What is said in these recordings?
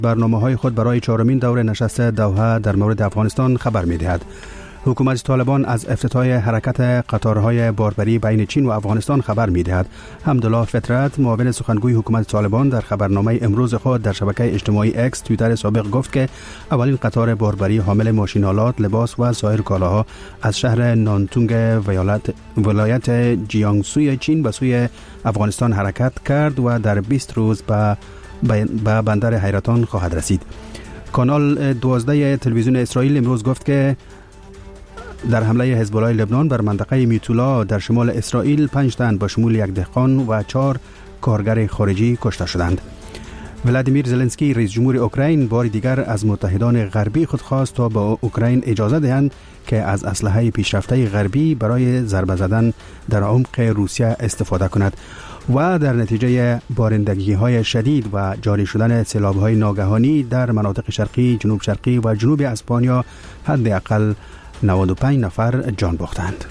برنامه‌های خود برای چهارمین دوره نشست دوحه در مورد افغانستان خبر می‌دهد. حکومت طالبان از افتتاح حرکت قطارهای باربری بین چین و افغانستان خبر می‌دهد. حمدالله فطرت، معاون سخنگوی حکومت طالبان، در خبرنامه امروز خود در شبکه اجتماعی اکس توییتر سابق گفت که اولین قطار باربری حامل ماشین‌آلات، لباس و سایر کالاها از شهر نانتونگ ولایت جیانگسوی چین به سوی افغانستان حرکت کرد و در 20 روز به بندر حیرتان خواهد رسید. کانال 12 تلویزیون اسرائیل امروز گفت که در حمله حزب الله لبنان بر منطقه میتولا در شمال اسرائیل 5 تن با شمول 1 دهقان و 4 کارگر خارجی کشته شدند. ولادیمیر زلنسکی رئیس جمهور اوکراین بار دیگر از متحدان غربی خود خواست تا به اوکراین اجازه دهند که از اسلحه پیشرفته غربی برای ضربه زدن در عمق روسیه استفاده کند و در نتیجه بارندگی‌های شدید و جاری شدن سیلاب‌های ناگهانی در مناطق شرقی، جنوب شرقی و جنوب اسپانیا حداقل 95 نفر جان باختند.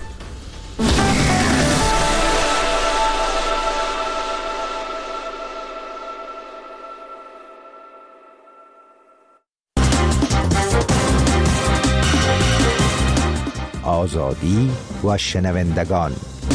آزادی و شنوندگان.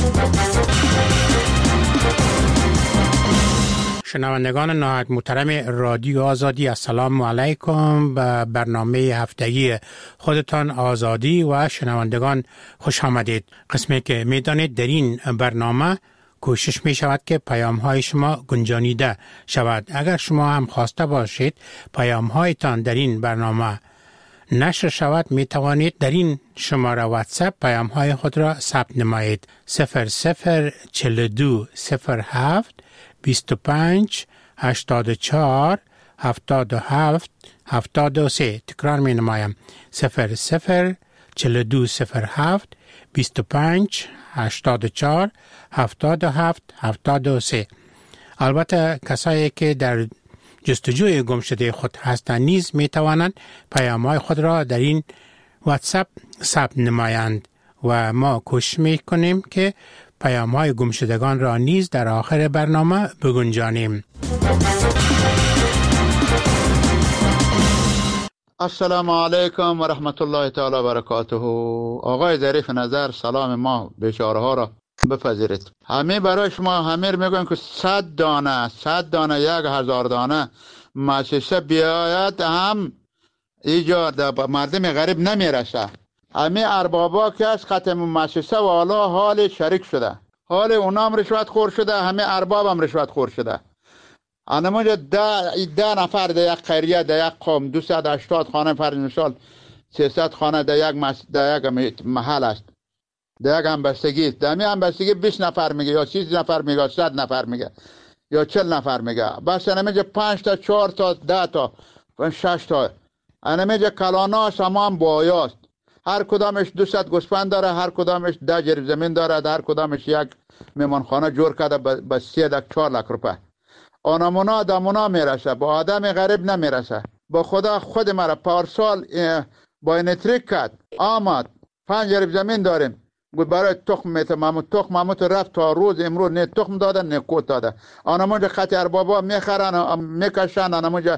شنوندگان نهایت محترم رادیو آزادی، السلام علیکم. به برنامه هفتگی خودتان آزادی و شنوندگان خوش آمدید. قسمی که میدانید در این برنامه کوشش می شود که پیام های شما گنجانیده شود. اگر شما هم خواسته باشید پیام هایتان در این برنامه نشر شود، می توانید در این شماره واتساپ پیام های خود را ثبت نمایید. 0042 07 25 84 77 73. تکرار می نمایم. 0042 07 25 84 77 73. البته کسایی که در جستجوی گم شده خود هستند نیز می توانند پیام‌های خود را در این واتساپ ثبت نمایند و ما کوشش می کنیم که پیام‌های گم شدگان را نیز در آخر برنامه بگنجانیم. السلام علیکم و رحمت الله تعالی و برکاته. آقای ظریف نظر، سلام ما بیچاره ها را بپذیرید. همه برای شما همه میگن که 100 دانه 1000 دانه مؤسسه بیاید هم ایجاد مردم غریب نمیرسه. همه اربابا که از ختم مؤسسه و حالا حال شریک شده، حال اونام رشوت خور شده، همه ارباب هم رشوت خور شده. انمونجا 10 نفر در یک قریه، در یک قوم 280 خانه، فرض مثال 300 خانه در یک محل است، در یک همبستگی، در همین همبستگی 20 نفر میگه یا 30 نفر میگه، 100 نفر میگه یا 40 نفر میگه. بس انمونجا 5 تا 4 تا 10 تا 6 تا انمونجا کلانا سامان بایاست. هر کدامش 200 گوسفند داره، هر کدامش 10 جریب زمین داره، هر کدامش یک میمانخانه جور کرده به 3-4 لک روپه. آنمونا دمونا میرسه، با آدم غریب نمیرسه. با خدا خود مرا پارسال با اینتریک کرد آمد 5 جریب زمین داریم، گفت برای تخم میتم، تخم رفت تا روز امروز نه تخم داده نه کوت داده. آنمونجا قط اربابا میخرن میکشن، آنمونجا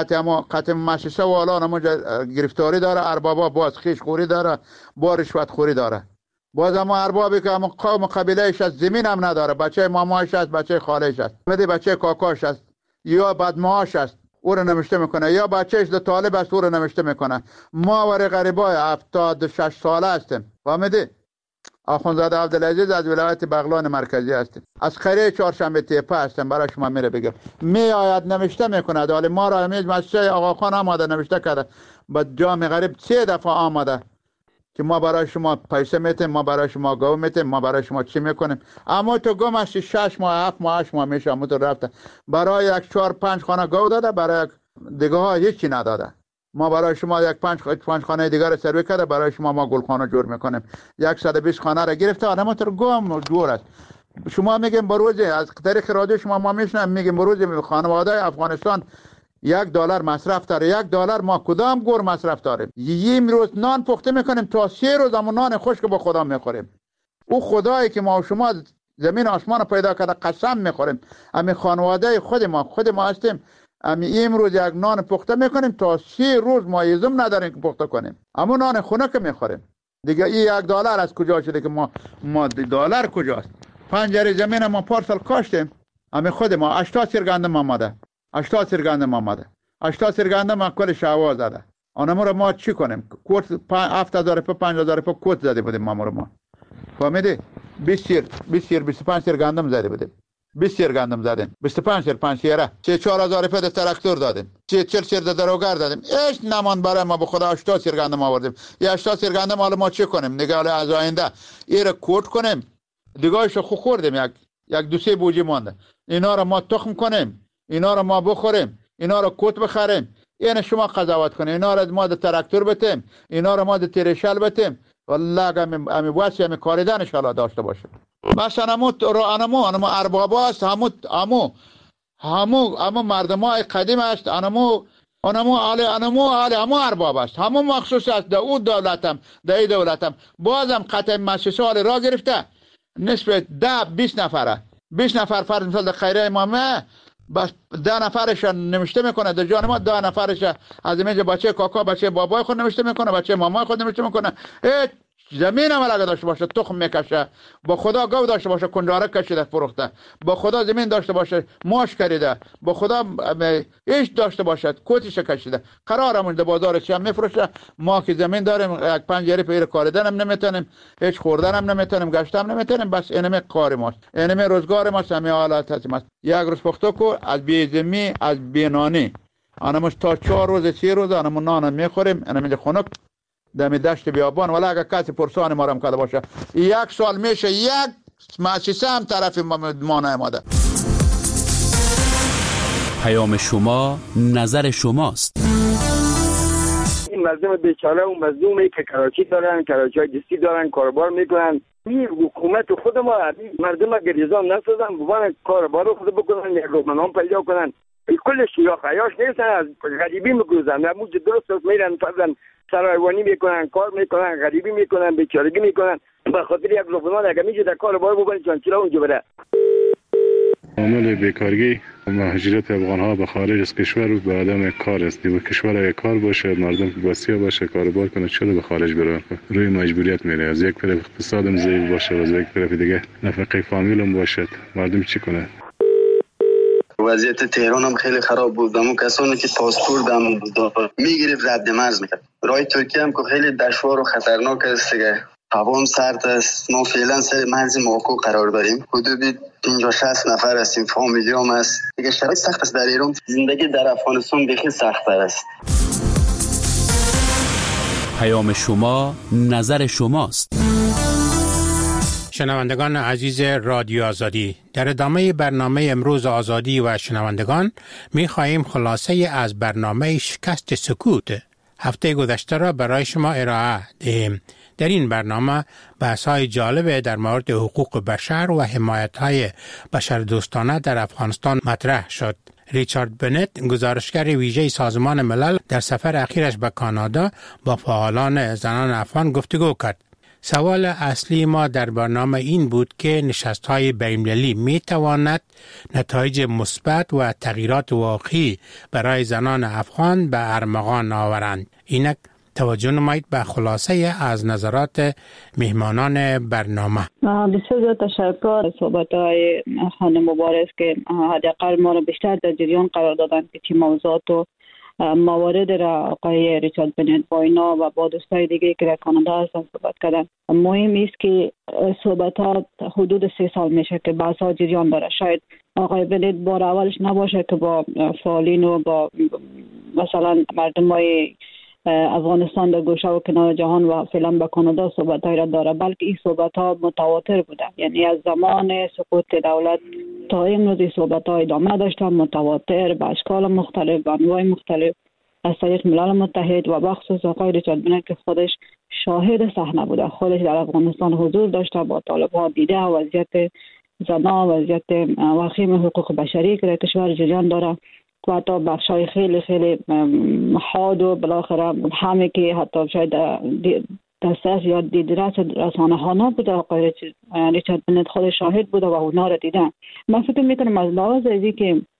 قط مؤسسه و حالا آنمونجا گرفتاری داره، اربابا باز خیش خوری داره، با رشوت خوری داره. باز اما اربابی که همون قوم قبیلهش از زمین هم نداره، بچه مامایش است، بچه خالهش است، بچه کاکاش است یا بدماش است او رو نوشته میکنه، یا بچهش ده طالب است او رو نوشته میکنه. ما ور غریبای 76 ساله هستیم. فهمیدی؟ آخوندزاده عبدالعزیز از ولایت بغلان مرکزی هستیم، از قریه چهارشنبه تیپه هستیم. برای شما میره بگم می آید نوشته میکنه. حالا ما را همیشه مسجد آقاخان آماده نوشته کرده، با جام غریب 3 دفعه آماده که ما برای شما پیسه میتیم، ما برای شما گو میتیم، ما برای شما چی میکنیم. اما تو گم هستی 6 ماه 7 ماه 8 ماه میشه، اما تو رفته برای یک 4-5 خانه گو داده، برای دیگه ها هیچی نداده. ما برای شما یک 5 خانه دیگر سروی کرده، برای شما ما گلخانه جور میکنیم. 120 خانه را گرفته، آدم تو گم جور است. شما میگیم بروز از طریق رادیو شما ما میشنم میگیم بروز خانواده افغانستان $1 مصرف داره. $1 ما کدام گور مصرف داریم؟ یه روز نان پخته میکنیم تا 3 روز همون نان خشک با خدا میخوریم. او خدایی که ما و شما زمین آسمان پیدا کرده قسم میخوریم. همین خانواده خود ما هستیم. امروز یک نان پخته میکنیم تا 3 روز ما ایزم نداریم که پخته کنیم، اما نان خونه که میخوریم دیگه. این $1 از کجا شده که ما دلار کجاست؟ 5 جری زمین ما پارسال کاشتیم، امی خود ما 80 سیر گندم آمده، 80 سیر گندم آمده، 80 سیر گندم کل شوا زده. آنمو رو ما چی کنیم؟ کوت 7000 تا 5000 تا کوت زده بودیم ما. فهمیدی؟ 20 سیر 25 سیر گندم زده بودیم. 20 سیر گندم زدیم، 25 سیر 5 سیره 4000 تا تراکتور دادیم، 40 سیر دروگر دادیم. هیچ نمان برای ما به خدا 80 سیر گندم آوردیم. یا 80 سیر گندم حالا ما چی کنیم؟ دیگه حالا از آینده ایره کوت کنیم. دیگه‌اش خو خوردیم، یک دو سه بوجی مونده. اینا رو ما تخم کنیم، اینا رو ما بخوریم، اینا رو کوت بخریم. یعنی شما قضاوت کنید، اینا رو ما د تراکتور بتیم، اینا رو ما د تیرشل بتیم. والله امی واسه امی کاریدن ان شاء الله داشته باشه. بس انمو ارباباست، همو مردمای قدیم است، انمو ارباب است، همو مخصوص است. در اون دولتم، در این دولتم بازم قطع مؤسسه حال را گرفته. نسبت 10-20 نفره 20 نفر فرض مثال در خیره امامه، بس 10 نفرش نوشته میکنه در جان ما، 10 نفرش از اینجا بچه کاکا بچه بابای خود نوشته میکنه، بچه مامای خود نوشته میکنه. زمین هم اگه داشته باشه تخم میکشه، با خدا گاو داشته باشه کنجاره کشیده فروخته، با خدا زمین داشته باشه ماش کریده، با خدا ایش داشته باشه کوتیش کشیده، قرارمون در بازار چی هم میفروشه. ما که زمین داریم یک پنجره پیر کاریدن هم نمیتونیم، هیچ خوردن هم نمیتونیم، گشت هم نمیتونیم. بس اینمه کار ماست، اینمه روزگار ماست، همه حالات هست. یک روز پخته کو از بیزمی از بینانی آنموش تا 4 روز 3 روز آنمون نان میخوریم. اینمه خنک دمی دشت بیابان. ولی اگر کسی پرسان ما رم کرده باشه 1 سال میشه یک مؤسسه هم طرف ما نیامده. پیام شما نظر شماست. این مردم بیچاره و مظلومی که کراچی دارن، کراچی دستی دارن، کاربار میکنن. این حکومت خود ما مردم گریزان نسازن، بوان کاربار خود بکنن، یک روزنامه پیدا کنن. کلش یا خیاش نیستن، از غریبی میگذرن. موج درست میرن فضلا سرایوانی میکنن، کار میکنن، غریبی میکنن، بیچارگی میکنن. به خاطر یک روزنامه اگه میشه در کاربار بکنن چانچلا اونجا بره. عامل بیکارگی و مهاجرت افغان‌ها به خارج از کشور و به عدم کار است. و کشور اگه کار باشه، مردم بسیار باشه، کاربار کنه، چرا به خارج بره؟ روی مجبوریت میره. از یک طرف اقتصادم ضعیف باشه و از یک طرف دیگه نفقه فامیلم باشد، مردم چی کنه؟ وضعیت تهران هم خیلی خراب بود. اما کسانی که پاسپورت هم میگرفت رد مرز میکرد. راه ترکیه هم که خیلی دشوار و خطرناک است دیگه. هوا هم سرد است. ما فعلا سر مرز ماکو قرار داریم. حدود 50-60 نفر هستیم، فامیلی هم هست دیگه. شرایط سخت است در ایران. زندگی در افغانستان بخیر سخت‌تر است. پیام شما نظر شماست. شنوندگان عزیز رادیو آزادی، در ادامه برنامه امروز آزادی و شنوندگان می خواهیم خلاصه از برنامه شکست سکوت هفته گذشته را برای شما ارائه دهیم. در این برنامه بحث‌های جالب در مورد حقوق بشر و حمایت‌های بشردوستانه در افغانستان مطرح شد. ریچارد بنت، گزارشگر ویژه سازمان ملل، در سفر اخیرش به کانادا با فعالان زنان افغان گفتگو کرد. سوال اصلی ما در برنامه این بود که نشست‌های بین‌المللی می‌تواند نتایج مثبت و تغییرات واقعی برای زنان افغان به ارمغان آورند. اینک توجه نمایید به خلاصه از نظرات مهمانان برنامه. بسیار زیاد تشکر. صحبت‌های خانم مبارز که حداقل ما را بیشتر در جریان قرار دادن که چه موضوعات و موارد را آقای ریچارد بنت با اینا و با دوستای دیگه که در کانادا هستن صحبت کردن. مهم است که صحبتات حدود 3 سال میشه که بحث‌ها جریان داره. شاید آقای بنت بار اولش نباشه که با فعالین و با مثلا مردمای افغانستان در گوشه و کنار جهان و فعلا به کانادا صحبت‌های را داره، بلکه این صحبت‌ها متواتر بوده. یعنی از زمان سقوط دولت تا امروز این صحبت‌ها ادامه داشتن، متواتر به اشکال مختلف، به انواع مختلف از طریق ملل متحد و بخصوص آقای ریچارد بنت که خودش شاهد صحنه بوده، خودش در افغانستان حضور داشته، با طالب‌ها دیده وضعیت زنان، وضعیت وخیم حقوق بشری که در کشور جریان داره و حتی بخشای خیلی خیلی حاد و بالاخره همه که حتی شاید دسترس یا دیدرس رسانه ها نبوده. آقای ریچارد بنت خود شاهد بوده و اونا را دیدن. من فکر میکنم از لحاظ ازی که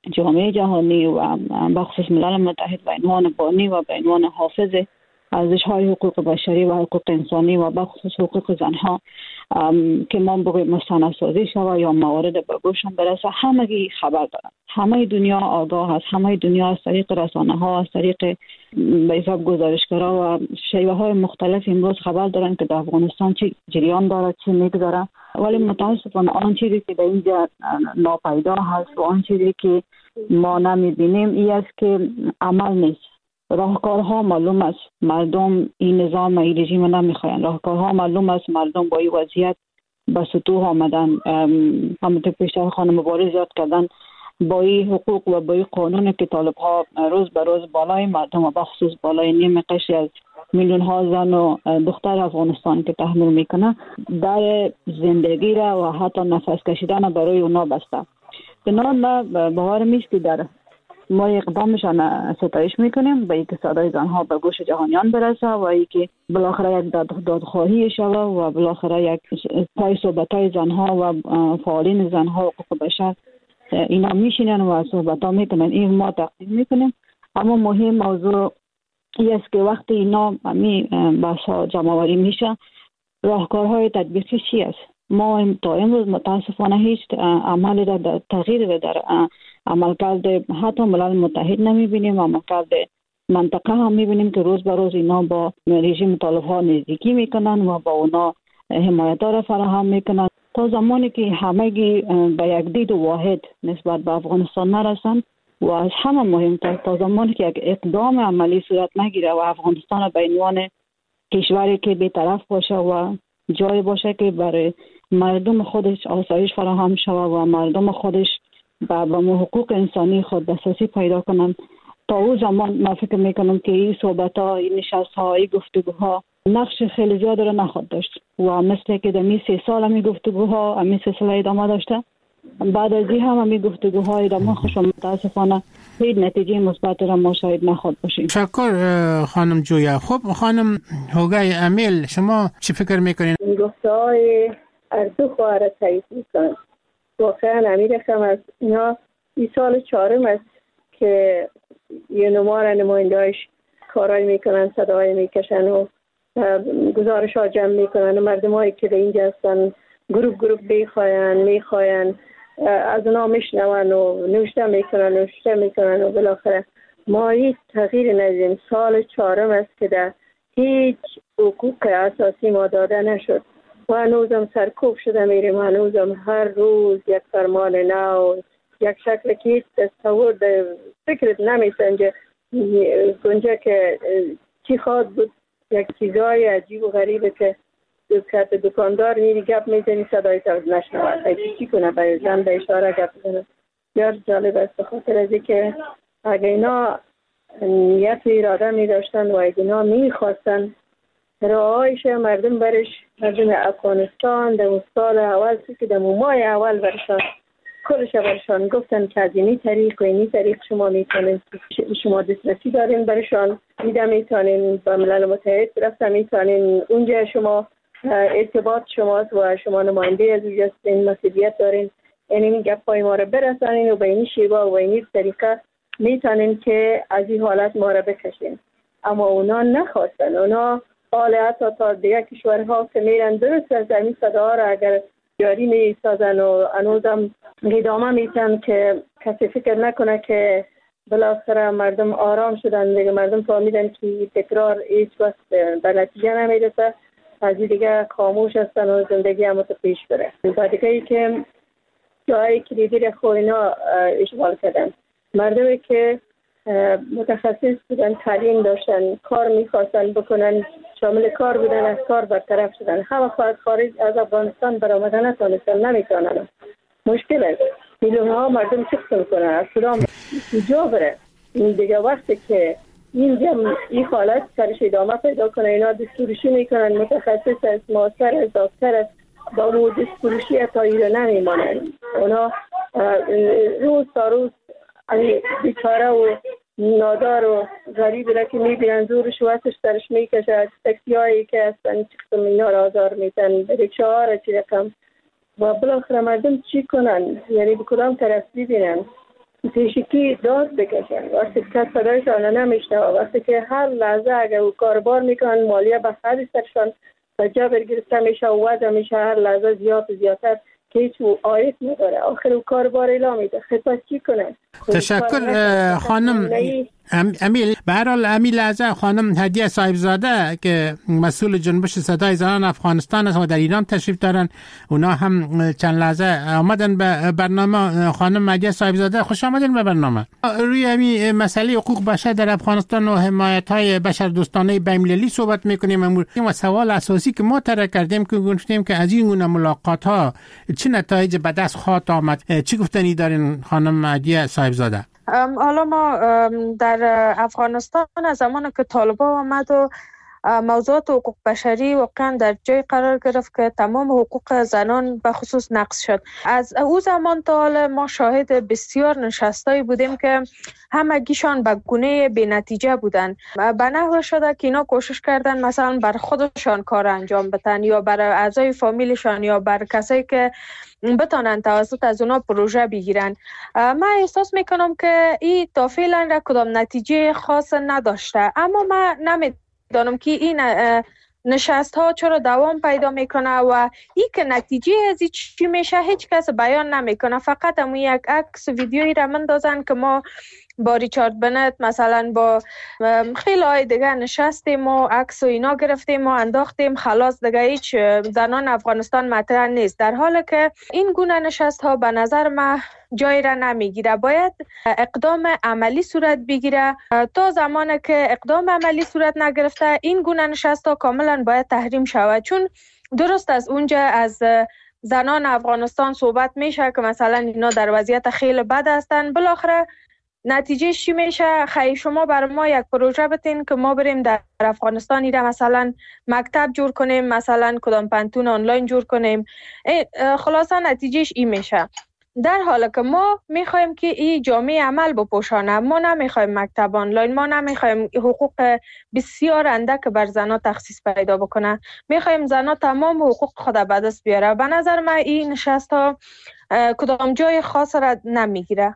جامعه جهانی و بخصوص ملل متحد به عنوان بانی و به عنوان حافظ ارزش‌های حقوق بشری و حقوق انسانی و بخصوص حقوق زنها که ما بگوییم مستندسازی شود یا موارد به گوششان برسه، همگی خبر دارن. همه دنیا آگاه است، همه دنیا از طریق رسانه‌ها، از طریق به حساب گزارشگرها و شیوه‌های مختلف امروز خبر دارن که در افغانستان چه جریان داره، چه میگذره. ولی متاسفانه آن چیزی که در اینجا ناپیدا هست و آن چیزی که ما نمی‌بینیم این است که عمل نیست. راهکارها معلوم است، مردم این نظام این رژیم نمیخواین. راهکارها معلوم است، مردم با این وضعیت به سطوح آمدن. همونطور پیشتر خانم مبارز یاد کردن، با این حقوق و با این قانون که طالب‌ها روز به روز بالای مردم و بخصوص بالای نیم قشری از میلیون ها زن و دختر افغانستان که تحمل میکنه، در زندگی را و حتی نفس کشیدن برای اونا بسته. بنابراین ما باورم است که در ما اقدامشان ستایش میکنیم به اینکه صدای زنها به گوش جهانیان برسه و اینکه بالاخره یک دادخواهی شود و بالاخره یک پای صحبت‌های زنها و فعالین زنها و حقوق بشر اینا میشینن و صحبت‌ها میکنن. این ما تقدیم میکنیم. اما مهم موضوع این است که وقتی اینا بحث‌ها جمع‌آوری میشه، راهکارهای تطبیقی چی است؟ ما تا امروز متاسفانه هیچ عملی در تغییر در عملکرد حتی ملل متحد نمیبینیم. عملکرد منطقه هم میبینیم که روز به روز اینا با رژیم طالب‌ها نزدیکی میکنن و با اونا حمایت‌ها را فراهم میکنن تا زمانی که همگی به یک دید واحد نسبت به افغانستان نرسن و از همه مهمتر تا زمانی که یک اقدام عملی صورت نگیره و افغانستان به عنوان کشوری که بی‌طرف باشه و جای باشه که برای مردم خودش آسایش فراهم شود و مردم خودش به حقوق انسانی خود دسترسی پیدا کنن، تا اون زمان من فکر میکنم که این صحبت‌ها، این نشست‌ها، این گفتگوها نقش خیلی زیاد را نخواهد داشت و مثل که در این 3 سال همی گفتگوها همین سلسله ادامه داشته، بعد از این هم همی گفتگوها ادامه خوش و متاسفانه هیچ نتیجه مثبت را ما شاید نخواهد باشیم. شکر خانم جویا. خب خانم هوگای امیل، شما چی فکر میکنین؟ گفته‌های از دو خواهر تایید میکنن. واقعا امیر خم از اینا این سال 4 است که یه نماینده‌اش کارایی میکنن، صدای میکشن و گزارش ها جمع میکنن و مردم هایی که در اینجا هستن گروپ میخواین از اونا میشنون و نوشته میکنن و بالاخره ما هیچ تغییر ندیدیم. سال 4 است که در هیچ حقوق اساسی ما داده نشد و هنوزم سرکوب شده میریم. هنوزم هر روز یک فرمان نو، یک شکل که هیچ تصور در فکرت نمیسنجه گنجه که چی خواهد بود. یک چیزای عجیب و غریبه که دکاندار میری گپ میزنی صدای تو نشنود. چی کنه؟ به زن به اشاره گپ بزنه. بسیار جالب است، بخاطر از اینکه اگه اینا نیت و اراده میداشتن و اگه اینا میخواستن راهایش مردم افغانستان در اون سال اول که در ماه اول برشان کلش برشان گفتن که از اینی طریق و اینی طریق شما میتونین، شما دسترسی دارین برشان، میده میتونین با ملل متحد رفتن، میتونین اونجا شما ارتباط شماست و شما نماینده از اونجا هستین، مسئولیت دارین، این گپای ما را برسانین و به این شیوه و این طریقه میتونین که از این حالت ما را بکشین. اما اونا نخواستن. اونا حالت تا دیگه کشورها که میرن درست از این صدا را اگر جاری میسازن و هنوزم ادامه میتن که کسی فکر نکنه که بالاخره مردم آرام شدن دیگه. مردم فهمیدن که تکرار هیچ وقت به نتیجه نمیرسه، از دیگه خاموش هستن و زندگی هم پیش بره. و دیگه ای که جایی کلیدی خود اینا اشغال کردن، مردمی که متخصص بودن، تعلیم داشتن، کار میخواستن بکنن، شامل کار بودن، از کار برطرف شدن. همه خارج از افغانستان برآمدن نتونستن، نمیتونن. مشکل است. میلیون ها مردم چیکار میکنن؟ از سودان کجا بره؟ این دیگه وقتی که این حالت سرش ادامه پیدا کنه، اینا دستورشی میکنن، متخصص است، ماستر است، دکتر است، با اون دستورشی تا ایره نمیمانن. اونا روز تا روز بیچاره و نادار و غریب را که میبینن زورش وقتش سرش میکشه، تاکسی هایی که هستن چکتم اینا را آزار میتن، ریکشه ها را چی رقم و بالاخره مردم چی کنن؟ یعنی به کدام طرف ببینن؟ پیشکی داد بکشن. وقتی که صدایشان نمیشنوه، وقتی که هر لحظه اگر او کاربار میکنن مالیه به خرج سرشان و جبر گرفته میشه و وضع میشه هر لحظه زیادتر که هیچ عایق نداره. آخر او کاربار اعلام میده، خب چی کنه؟ تشکر خانم امیل. به هر حال امیل لحظه خانم هدیه صاحبزاده که مسئول جنبش صدای زنان افغانستان است و در ایران تشریف دارن، اونا هم چند لحظه آمدن به برنامه. خانم هدیه صاحبزاده خوش آمدین به برنامه. روی همین مسئله حقوق بشر در افغانستان و حمایت های بشر دوستانه بین‌المللی صحبت میکنیم و سوال اساسی که ما طرح کردیم که گفتیم که از این گونه ملاقات ها چه نتایج به دست خواهد آمد، چی گفتنی دارین خانم هدیه صاحبزاده؟ حالا ما در افغانستان از زمان که طالبان آمد و موضوعات حقوق بشری واقعا در جای قرار گرفت که تمام حقوق زنان به خصوص نقض شد. از او زمان تا حال ما شاهد بسیار نشستایی بودیم که همگیشان به گونه بی نتیجه بودن. به نحو شده که اینا کوشش کردن مثلا بر خودشان کار انجام بدن یا بر اعضای فامیلشان یا بر کسایی که بتانن توسط از اونا پروژه بگیرن. من احساس میکنم که این تا فعلا را کدام نتیجه خاص نداشته، اما من نمیدانم که این نشست ها چرا دوام پیدا میکنه و این که نتیجه از چی میشه هیچ کس بیان نمیکنه. فقط همون یک عکس ویدیویی را مندازن که ما با ریچارد بنت مثلا با خیلی های دیگه نشستیم و عکس و اینا گرفتیم و انداختیم، خلاص دیگه هیچ زنان افغانستان مطرح نیست. در حالی که این گونه نشست ها به نظر من جای را نمیگیره، باید اقدام عملی صورت بگیره. تا زمانی که اقدام عملی صورت نگرفته این گونه نشست ها کاملا باید تحریم شود، چون درست از اونجا از زنان افغانستان صحبت میشه که مثلا اینا در وضعیت خیلی بد هستن، بالاخره نتیجه چی میشه؟ خیلی شما بر ما یک پروژه بتین که ما بریم در افغانستان ایره مثلا مکتب جور کنیم، مثلا کدام پنتون آنلاین جور کنیم، خلاصا نتیجهش این میشه. در حالی که ما میخوایم که این جامعه عمل بپوشانه، ما نمیخوایم مکتب آنلاین، ما نمیخوایم حقوق بسیار اندک بر زنها تخصیص پیدا بکنه، میخوایم زنها تمام حقوق خود به دست بیاره. به نظر من این نشست ها کدام جای خاص را نمیگیره.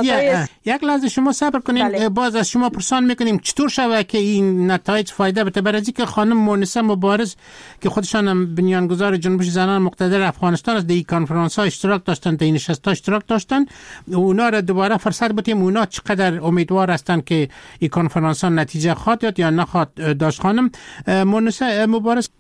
یک لحظه شما صبر کنیم. بله. باز از شما پرسان میکنیم چطور شود که این نتایج فایده بده؟ برای اینکه خانم مونسه مبارز که خودشان هم بنیانگذار جنبش زنان مقتدر افغانستان است، در این کنفرانس ها اشتراک داشتن، در این نشست ها اشتراک داشتن، اونا را دوباره فرصت بدیم اونا چقدر امیدوار هستن که این کنفرانس ها نتیجه خواهد داد یا نخواهد داشت. خانم مونسه مبارز،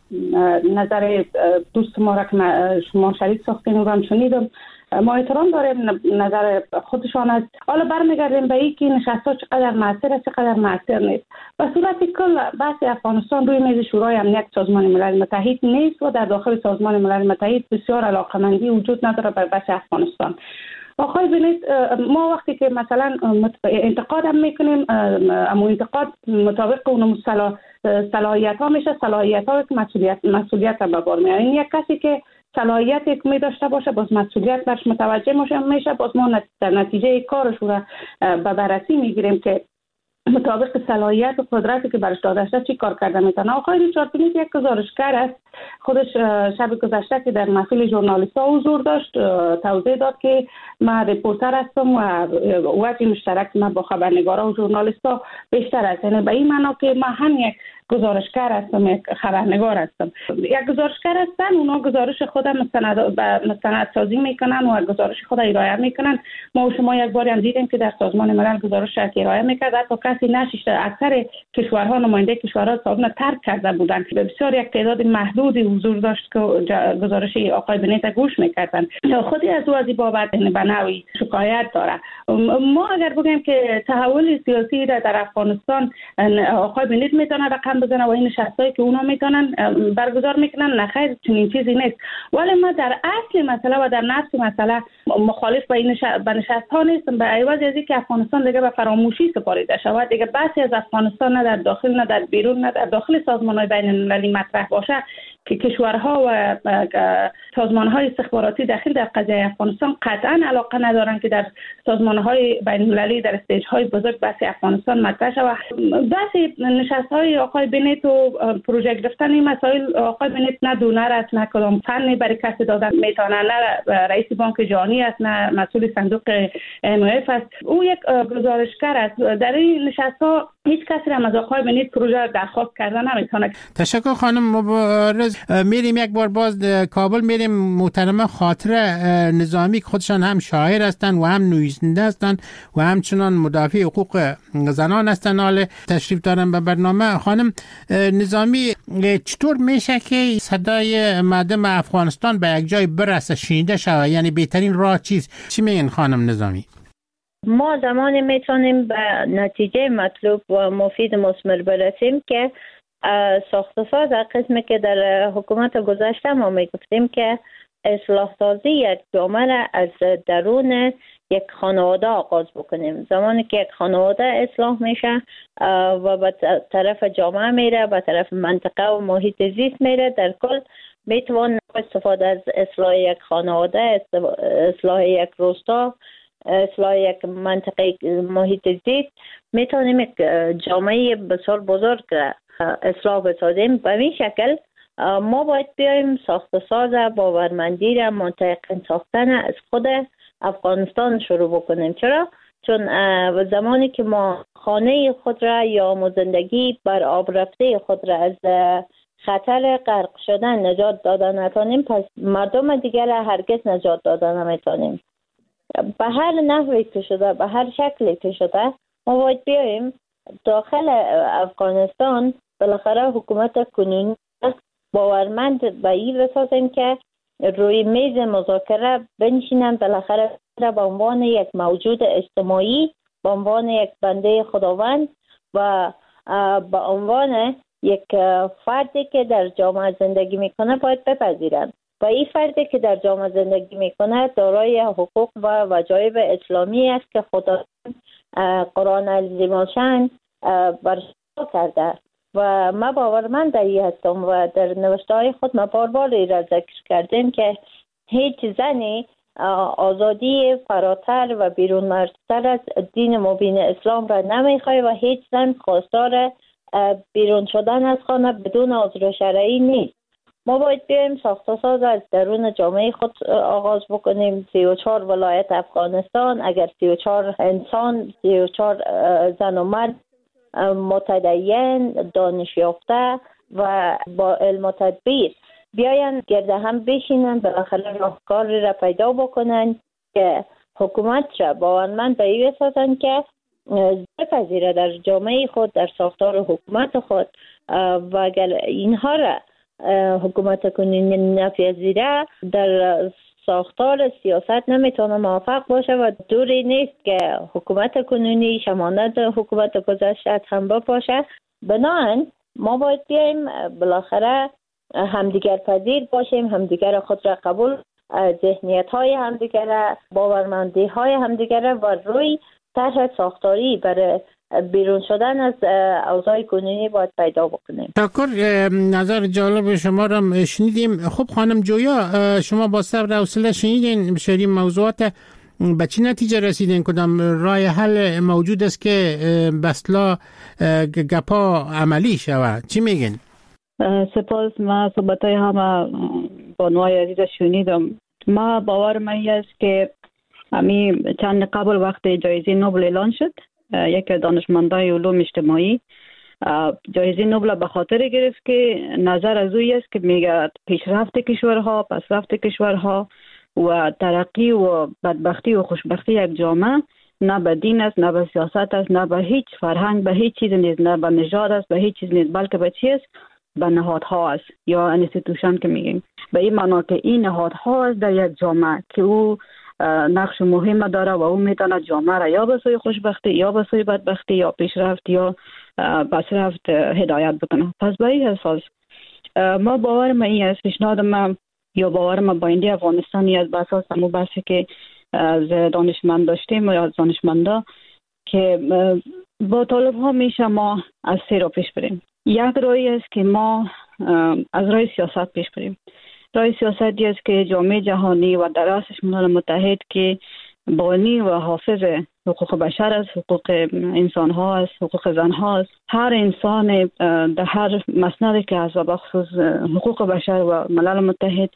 نظر دوست ما را که شما شریک ساختین و هم شنیدم، ما احترام داریم نظر خودشان است. حالا برمیگردیم به این که نشست‌ها چقدر مؤثر است چقدر مؤثر نیست. به صورت کل بحث افغانستان روی میز شورای امنیت سازمان ملل متحد نیست و در داخل سازمان ملل متحد بسیار علاقه‌مندی وجود نداره بر بحث افغانستان. آقای بنت، ما وقتی که مثلا انتقاد هم میکنیم، اما انتقاد مطابق اون صلاحیت ها میشه، صلاحیت ها که مسئولیت را به بار میارن. یک کسی که صلاحیت می داشته باشه باز مسئولیت برش متوجه میشه، باز ما در نتیجه کارش را به بررسی میگیریم که مطابق صلاحیت و قدرتی که برش داده شده چی کار کرده میتونه. آقای ریچارد بنت یک گزارشگر است، خودش شب گذشته که در محفل ژورنالیست‌ها حضور داشت توضیح داد که من ریپورتر هستم و وجه مشترک من با خبرنگارا و ژورنالیست‌ها بیشتر است، یعنی به این معنا که من هم یک گزارشگر هستم، یک خبرنگار هستم. یک گزارشگر هستن، اونا گزارش خود مستند سازی میکنن و گزارش خود ارائه میکنن. ما و شما یک باری هم دیدیم که در سازمان ملل گزارش ارائه میکرد، حتی کسی نشسته. اکثر کشورها نماینده کشورها سازمان ترک کرده بودند. بسیار یک تعداد محدودی حضور داشت که گزارش آقای بنت گوش میکردن. خودی از او از این بابت به نوعی شکایت داره. ما اگر بگیم که تحول سیاسی در افغانستان آقای بنت میتونه رقم بزنه و این نشستایی که اونا میتونن برگزار میکنن، نخیر چنین چیزی نیست. ولی ما در اصل مسئله و در نفس مسئله مخالف به این نشست ها نیستم، به عوض از اینکه افغانستان دیگه به فراموشی سپاریده شود، دیگه بحثی از افغانستان نه در داخل نه در بیرون نه در داخل سازمان‌های بین‌المللی مطرح باشه، که کشورها و سازمان‌های استخباراتی داخل در قضیه افغانستان قطعا علاقه ندارند که در سازمان‌های بین‌المللی در استیج‌های بزرگ بحث افغانستان مطرح شود. بحث نشست‌های آقای بنت و پروژه گرفتن این مسائل، آقای بنت نه دونر است، نه کدام فنی برای کسی دادن میتونه، نه رئیس بانک جهانی است، نه مسئول صندوق IMF است. او یک گزارشگر است. در این نشست‌ها هیچ کسی را از آقای بنت پروژه درخواست کردن نمیتونه. تشکر خانم مبارز. میریم یک بار باز کابل، میریم محترمه خاطره نظامی که خودشان هم شاعر هستند و هم نویسنده هستند و همچنان مدافع حقوق زنان هستند. حال تشریف دارن به برنامه. خانم نظامی، چطور میشه که صدای مردم افغانستان به یک جای برسه، شنیده شود؟ یعنی بهترین راه چیست؟ چی میگن خانم نظامی؟ ما زمانی میتونیم به نتیجه مطلوب و مفید مثمر برسیم که ساخت و ساز قسمی که در حکومت گذشته ما میگفتیم که اصلاح سازی یک جامعه را از درون یک خانواده آغاز بکنیم. زمانی که یک خانواده اصلاح میشه و به طرف جامعه میره، به طرف منطقه و محیط زیست میره، در کل میتوان استفاده از اصلاح یک خانواده، اصلاح یک روستا، اصلاح یک منطقه محیط زیست، میتونیم یک جامعه بسیار بزرگ را اصلاح بسازیم. به این شکل ما باید بیایم ساخت و ساز باورمندی را منطقه ساختن از خود افغانستان شروع بکنیم. چرا؟ چون زمانی که ما خانه خود را یا زندگی بر آب رفته خود را از خطر غرق شدن نجات دادن نتونیم، پس مردم دیگر هرگز نجات دادن نمیتونیم. به هر نحوی که شده، به هر شکلی که شده، ما باید بیاییم داخل افغانستان بالاخره حکومت کنونی باورمند به این بسازیم که روی میز مذاکره بنشینن، بالاخره به عنوان یک موجود اجتماعی، به عنوان یک بنده خداوند و به عنوان یک فردی که در جامعه زندگی میکنه باید بپذیرند. و این فردی که در جامعه زندگی میکنه دارای حقوق و وجایب اسلامی است که خدا قرآن عظیم الشان برشا کرده و ما باورمند این هستم و در نوشته‌های خود ما بار را ذکر کردیم که هیچ زنی آزادی فراتر و بیرون مرزتر از دین مبین اسلام را نمیخواد و هیچ زن خواستار بیرون شدن از خانه بدون عذر شرعی نیست. ما باید بیایم ساخت و ساز از درون جامعه خود آغاز بکنیم. 34 ولایت افغانستان، اگر 34 انسان، 34 زن و مرد متدین، دانش یافته و با علم و تدبیر بیاین گرد هم بشینن، بالاخره راهکاری را پیدا بکنن که حکومت را باورمند به این بسازن که بپذیره در جامعه خود، در ساختار حکومت خود و اگر اینها را حکومت کنونی نپذیره در ساختار سیاست نمیتونه موفق باشه و دوری نیست که حکومت کنونی شمانت حکومت گذشته هم باشه. بنابراین ما باید بیاییم بالاخره همدیگر پذیر باشیم، همدیگر خود را قبول، ذهنیت های همدیگر، باورمندی های همدیگر و روی طرح ساختاری برای بیرون شدن از اوضاع کنونی باید پیدا بکنیم. تشکر. نظر جالب شما را شنیدیم. خب خانم جویا، شما با صبر و حوصله شنیدین بسیاری موضوعات، به چه نتیجه رسیدین؟ کدام راه حل موجود است که بسلا گپا عملی شود؟ چی میگین؟ سپاس. ما صحبتای همه بانوای عزیز شنیدم. ما باورم است که همین چند قبل وقت جایزه نوبل اعلان شد، یک دانشمندای علوم اجتماعی جایزه نوبل به خاطر گرفت که نظر از اوی است که میگه پیشرفت کشورها، پسرفت کشورها و ترقی و بدبختی و خوشبختی یک جامعه نه به دین است، نه به سیاست است، نه به هیچ فرهنگ، به هیچ چیز نیست، نه به نژاد است، به هیچ چیز نیست، بلکه به چی است؟ به نهادها است یا انستیتوشن که میگیم. به این معنا که این نهادها است در یک جامعه که او نقش مهم داره و او میتونه جامعه را یا به سوی خوشبختی یا به سوی بدبختی یا پیشرفت یا پسرفت هدایت بکنه. پس به این اساس ما باورم این است، پیشنهاد من یا باورم با اینده افغانستانی است به اساس همون بحثی که از دانشمند داشتیم یا از دانشمندا که با طالب ها میشه ما از سه را پیش بریم. یک رایی است که ما از راه سیاست پیش بریم. راه سیاستی است که جامعه جهانی و در رأسش ملل متحد که بانی و حافظ حقوق بشر است، حقوق انسان ها است، حقوق زن ها است. هر انسان در هر مسندی که از و بخصوص حقوق بشر و ملل متحد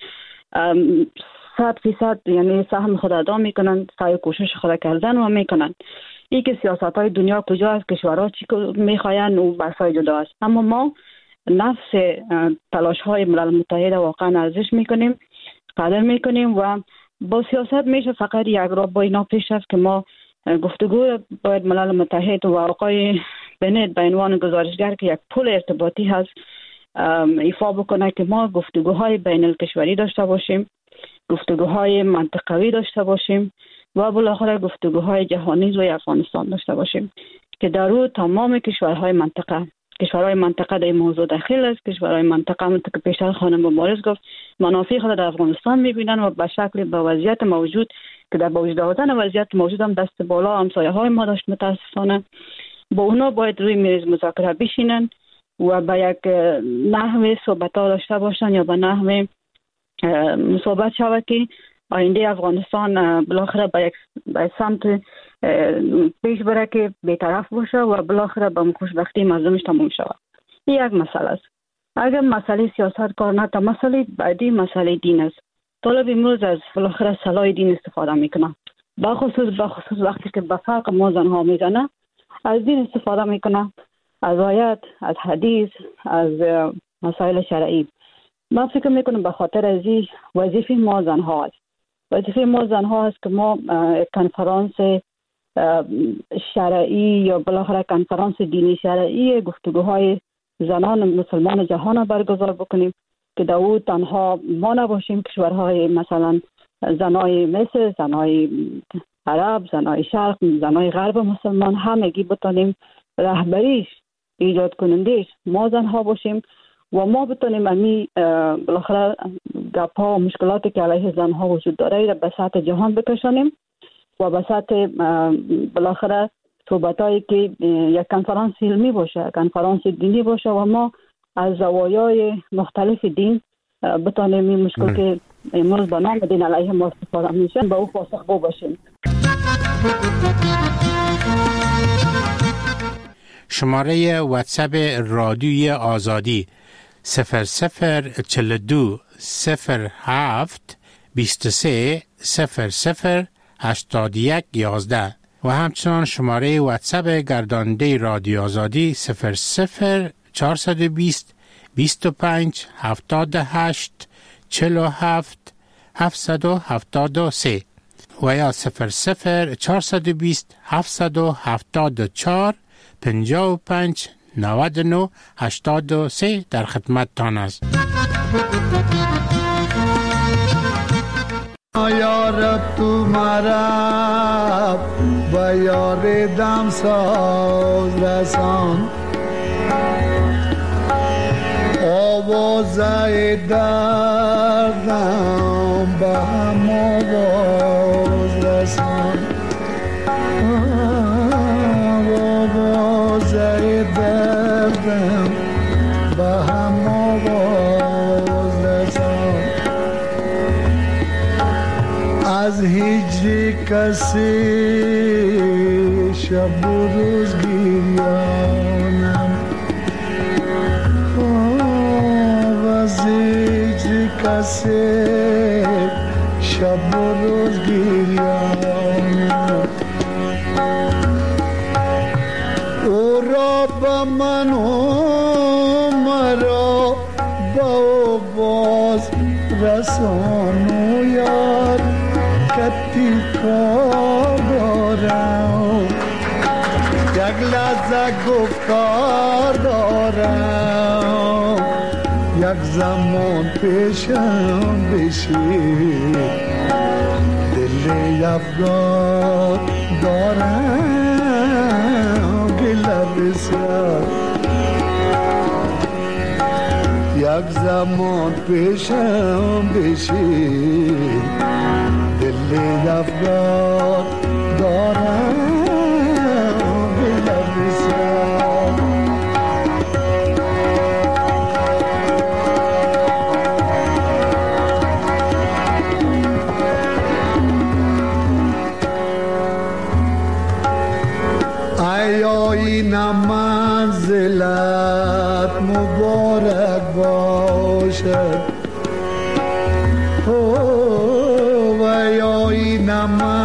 100% یعنی سهم خود ادا میکنن، سعی کوشش خود کردن و میکنن. این که سیاست های دنیا کجا است، کشورها چی میخواین و بحثای جدا است. اما ما نفس تلاش های ملل متحد واقعا ارزش میکنیم، قدر میکنیم و با سیاست میشه فقط یک راه با اینا پیش است که ما گفتگو باید ملل متحد و آقای بنت به عنوان گزارشگر که یک پل ارتباطی هست ایفا بکنه که ما گفتگوهای بین الکشوری داشته باشیم، گفتگوهای منطقوی داشته باشیم و بالاخره گفتگوهای جهانی روی افغانستان داشته باشیم که در او تمام کشورهای منطقه در این موضوع داخل است. کشورهای منطقه همونطور که پیشتر خانم مبارز گفت منافع خود در افغانستان میبینن و به شکل به وضعیت موجود که در با وجود آوردن وضعیت موجود هم دست بالا همسایه های ما داشت متاسفانه با اونا باید روی میز مذاکره بشینن و به یک نحوه صحبت ها داشته باشن یا به نحوه صحبت شود که آینده افغانستان بالاخره به سمت پیش بره که بی‌طرف باشه و بالاخره به خوشبختی مردمش تموم شود. این یک مسئله است. اگر مسئله سیاست کار نه، مسئله بعدی مسئله دین است. طالب امروز از بالاخره سلاح دین استفاده میکنه. با خصوص وقتی که به فرق ما زنها میزنه از دین استفاده میکنه، از آیات، از حدیث، از مسائل شرعی. من فکر میکنم به خاطر از این وظیفه ما زنها است. وظیفه ما زنها است که ما کنفرانس شرعی یا بالاخره کنفرانس دینی شرعی گفتگوهای زنان مسلمان جهان برگزار بکنیم که در او تنها ما نباشیم، کشورهای مثلا زنای مصر، زنای عرب، زنای شرق، زنای غرب مسلمان همگی بتونیم رهبریش ایجاد کنندش ما زنها باشیم و ما بتونیم امی بالاخره گپ‌ها و مشکلاتی که علیه زنها وجود داره را به سطح جهان بکشانیم و به سطح بالاخره صحبتایی که یک کنفرانس علمی باشه، کنفرانس دینی باشه و ما از زوایای مختلف دین بتونیم این مشکل که امروز با نام دین علیه ما استفاده میشه به او پاسخگو باشیم. شماره واتساپ رادیوی آزادی 0042 07 23 00 81 11 و همچنان شماره واتساپ گرداننده رادیو آزادی 00 420 25 78 47 773 و یا 00 420 774 55 99 83 در خدمت تان است. یا رب تو مرا و یار دم ساز رسان، آوازه دردم به هم آواز رسان، آوازه دردم به هم آواز رسان. از هیچ کسی شب و روز گریانم، از هیچ کسی شب و روز گریانم. او را به من و مرا با باز رسانو یار کتی کار دارم، یک لحظه گفتار دارم، یک زمان پیشم بشی دل افگار دارم گله بسیار، یک زمان پیشم بشی دل افگار دارم گله بسیار. منزلت مبارک باشد و یا این